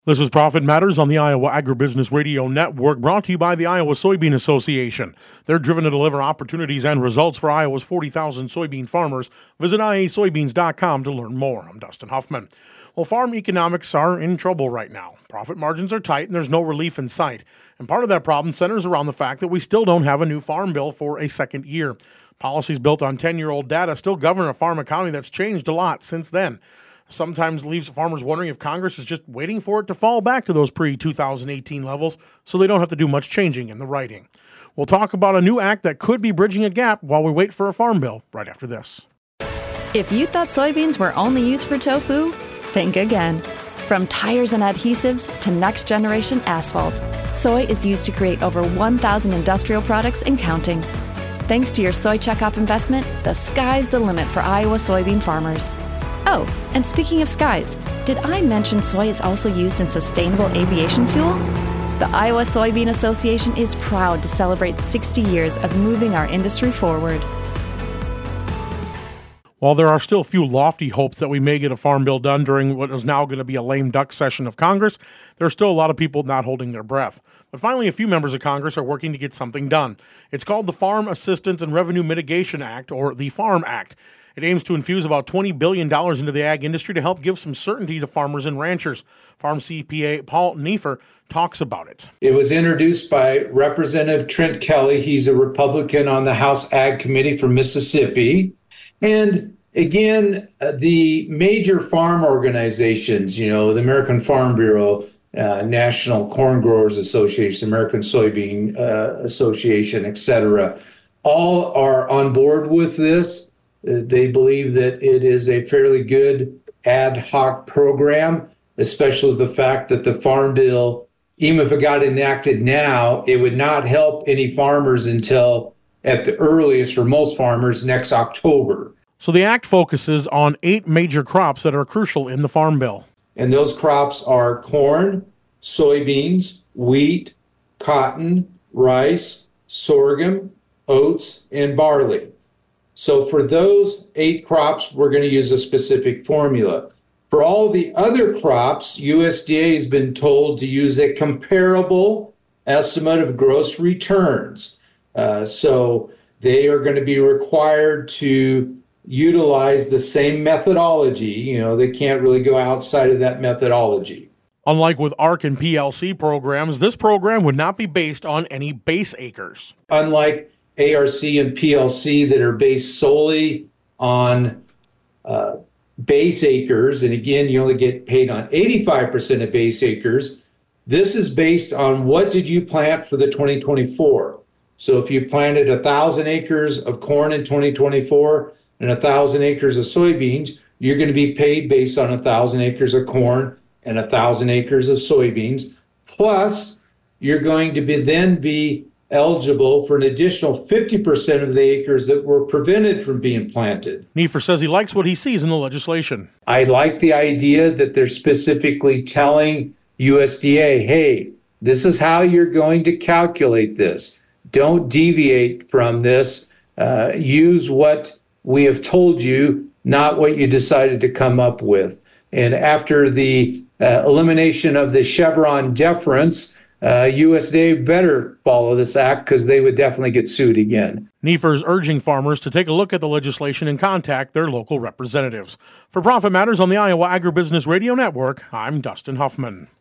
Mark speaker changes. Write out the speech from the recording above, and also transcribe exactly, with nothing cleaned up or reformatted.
Speaker 1: This is Profit Matters on the Iowa Agribusiness Radio Network, brought to you by the Iowa Soybean Association. They're driven to deliver opportunities and results for Iowa's forty thousand soybean farmers. Visit I A soybeans dot com to learn more. I'm Dustin Huffman. Well, farm economics are in trouble right now. Profit margins are tight and there's no relief in sight. And part of that problem centers around the fact that we still don't have a new farm bill for a second year. Policies built on ten-year-old data still govern a farm economy that's changed a lot since then. Sometimes leaves farmers wondering if Congress is just waiting for it to fall back to those pre twenty eighteen levels so they don't have to do much changing in the writing. We'll talk about a new act that could be bridging a gap while we wait for a farm bill right after this.
Speaker 2: If you thought soybeans were only used for tofu, think again. From tires and adhesives to next-generation asphalt, soy is used to create over one thousand industrial products and counting. Thanks to your Soy Checkoff investment, the sky's the limit for Iowa soybean farmers. Oh, and speaking of skies, did I mention soy is also used in sustainable aviation fuel? The Iowa Soybean Association is proud to celebrate sixty years of moving our industry forward.
Speaker 1: While there are still few lofty hopes that we may get a farm bill done during what is now going to be a lame duck session of Congress, there are still a lot of people not holding their breath. But finally, a few members of Congress are working to get something done. It's called the Farm Assistance and Revenue Mitigation Act, or the FARM Act. It aims to infuse about twenty billion dollars into the ag industry to help give some certainty to farmers and ranchers. Farm C P A Paul Neiffer talks about it.
Speaker 3: It was introduced by Representative Trent Kelly. He's a Republican on the House Ag Committee from Mississippi. And again, uh, the major farm organizations, you know, the American Farm Bureau, uh, National Corn Growers Association, American Soybean uh, Association, et cetera, all are on board with this. They believe that it is a fairly good ad hoc program, especially the fact that the Farm Bill, even if it got enacted now, it would not help any farmers until, at the earliest for most farmers, next October.
Speaker 1: So the act focuses on eight major crops that are crucial in the Farm Bill.
Speaker 3: And those crops are corn, soybeans, wheat, cotton, rice, sorghum, oats, and barley. So for those eight crops, we're going to use a specific formula. For all the other crops, U S D A has been told to use a comparable estimate of gross returns. Uh, so they are going to be required to utilize the same methodology. You know, they can't really go outside of that methodology.
Speaker 1: Unlike with A R C and P L C programs, this program would not be based on any base acres.
Speaker 3: Unlike A R C and P L C that are based solely on uh, base acres, and again, you only get paid on eighty-five percent of base acres. This is based on what did you plant for the twenty twenty-four. So if you planted one thousand acres of corn in twenty twenty-four and one thousand acres of soybeans, you're going to be paid based on one thousand acres of corn and one thousand acres of soybeans. Plus, you're going to be then be eligible for an additional fifty percent of the acres that were prevented from being planted.
Speaker 1: Neiffer says he likes what he sees in the legislation.
Speaker 3: I like the idea that they're specifically telling U S D A, hey, this is how you're going to calculate this. Don't deviate from this. Uh, use what we have told you, not what you decided to come up with. And after the uh, elimination of the Chevron deference, Uh, U S D A better follow this act because they would definitely get sued again.
Speaker 1: Neiffer is urging farmers to take a look at the legislation and contact their local representatives. For Profit Matters on the Iowa Agribusiness Radio Network, I'm Dustin Huffman.